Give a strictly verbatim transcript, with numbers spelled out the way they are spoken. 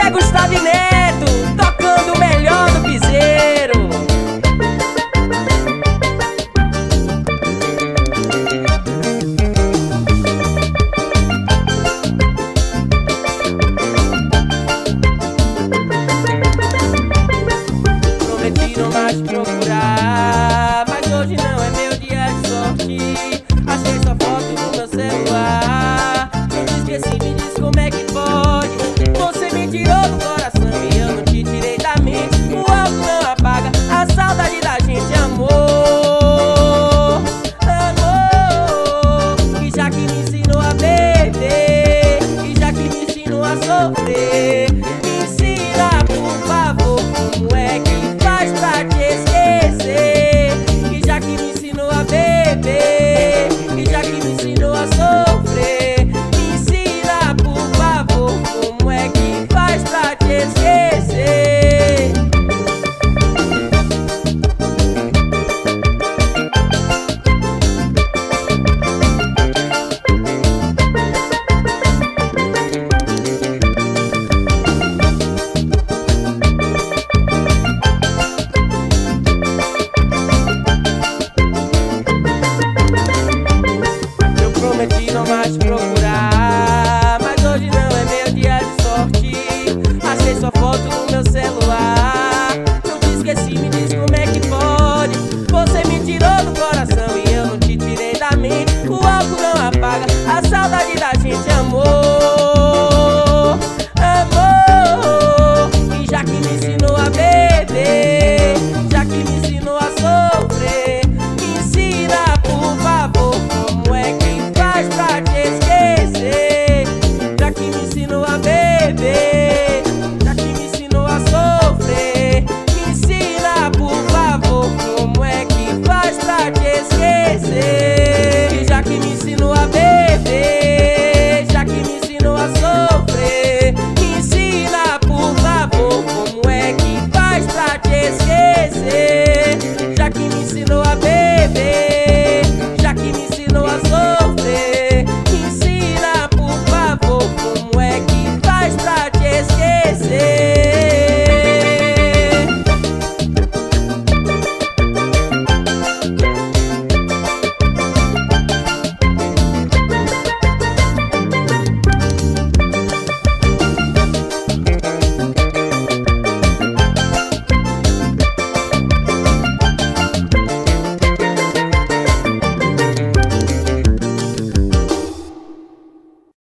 é Gustavo Neto, tocando o melhor do piseiro. Prometi não mais te procurar, mas hoje não é meu dia de sorte. Achei sua foto no meu celular, eu te esqueci, me diz como é que pode. Você me tirou do coração e eu não te tirei da mente. O álcool não apaga a saudade da gente, amor. Amor, e já que me ensinou a beber, e já que me ensinou a sofrer, me ensina por favor como é que faz pra te esquecer. E já que me ensinou a beber, e já que me ensinou a sofrer, me ensina por favor como é que faz pra te esquecer. Eu prometi não mais te